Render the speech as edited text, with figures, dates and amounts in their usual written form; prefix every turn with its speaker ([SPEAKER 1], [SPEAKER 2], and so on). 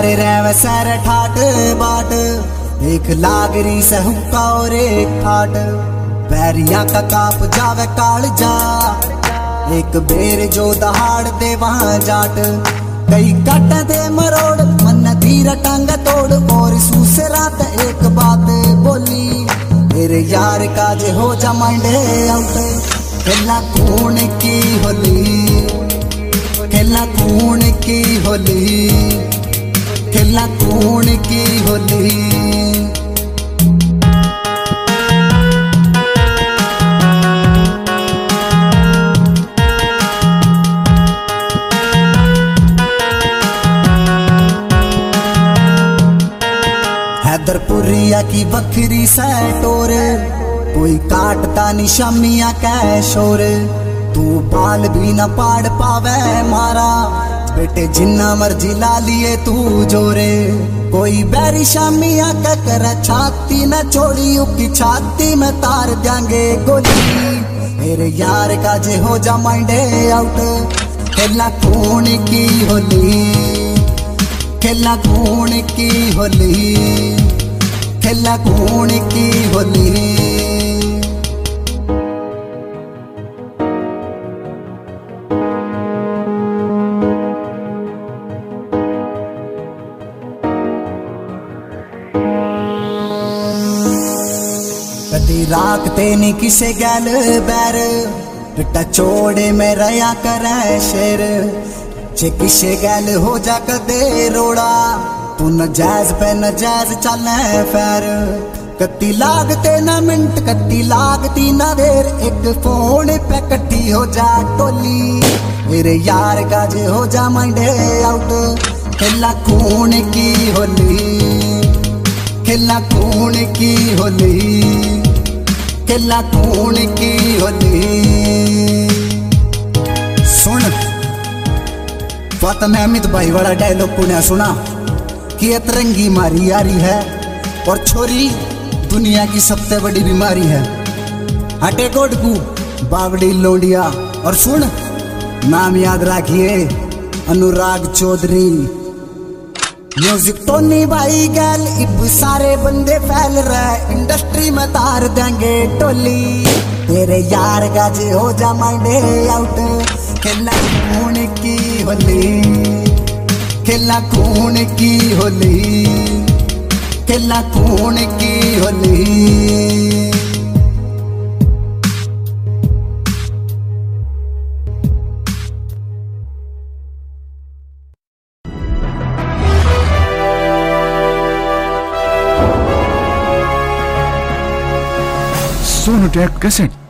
[SPEAKER 1] सारे रह सैर ठाट बाट, एक लागरी से हुक्का और एक ठाट। बैरिया का काप जावे काल जा, एक बेर जो दहाड़ दे वहां जाट। कई कट दे मरोड़ मन धीर टांग तोड़, और सूसे रात एक बात बोली, मेरे यार का जे हो जा माइंडे आउट। खेला खून की होली, खेला खून की होली, खेला खून की होली। हैदरपुरिया की बकरी से टोर, कोई काटता नी शमिया कै शोर। तू बाल भी न पाड़ पावे मारा, बेटे जिन्ना मर्जी ला लिए तू जोरे। कोई बैरी शामिया कै कर छाती न छोड़ी, उकी छाती में तार देंगे गोली। मेरे यार का जे हो जा माइंडे आउट। खेला खून की होली, खेला खून की होली, खेला खून की होली। कदी राखते नी किसे गैल बैर, पिटा चोड़े में रया करे शेर। जे किसे गैल हो जा कदे रोड़ा, तू न जैज पे न जैज चले फैर। कत्ती लागते न मिनट, कत्ती लागती न देर, एक फोन पे कट्ठी हो जा टोली। मेरे यार का जे हो जा माइंडे आउट। खेला खून की होली, खेला खून की होली, खेला खून की होली। सुन फातम अहमद भाई वाला डायलॉग पुण्या सुना कि अतरंगी मारी यारी है, और छोरी दुनिया की सबसे बड़ी बीमारी है। हटे कोट को बावड़ी लोंडिया। और सुन नाम याद रखिए, अनुराग चौधरी। म्यूजिक टोनी भाई गैल, इब सारे बंदे फैल रहे, इंडस्ट्री में तार देंगे टोली। तेरे यार का जे हो जा माइंडे आउट। खेला खून की होली, खेला खून की होली, खेला खून की होली।
[SPEAKER 2] Sonu take cassette.